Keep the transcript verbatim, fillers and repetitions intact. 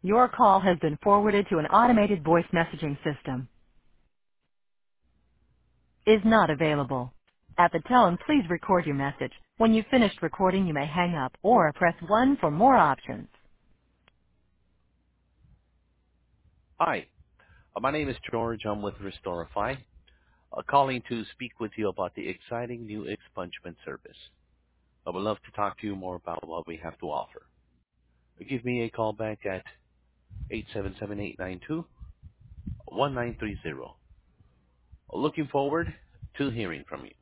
Your call has been forwarded to an automated voice messaging system. Is not available. At the tone, please record your message. When you've finished recording, you may hang up or press one for more options. Hi, uh, my name is George. I'm with Restorify, uh, calling to speak with you about the exciting new expungement service. I would love to talk to you more about what we have to offer. Give me a call back at eight seven seven, eight nine two, one nine three zero. Looking forward to hearing from you.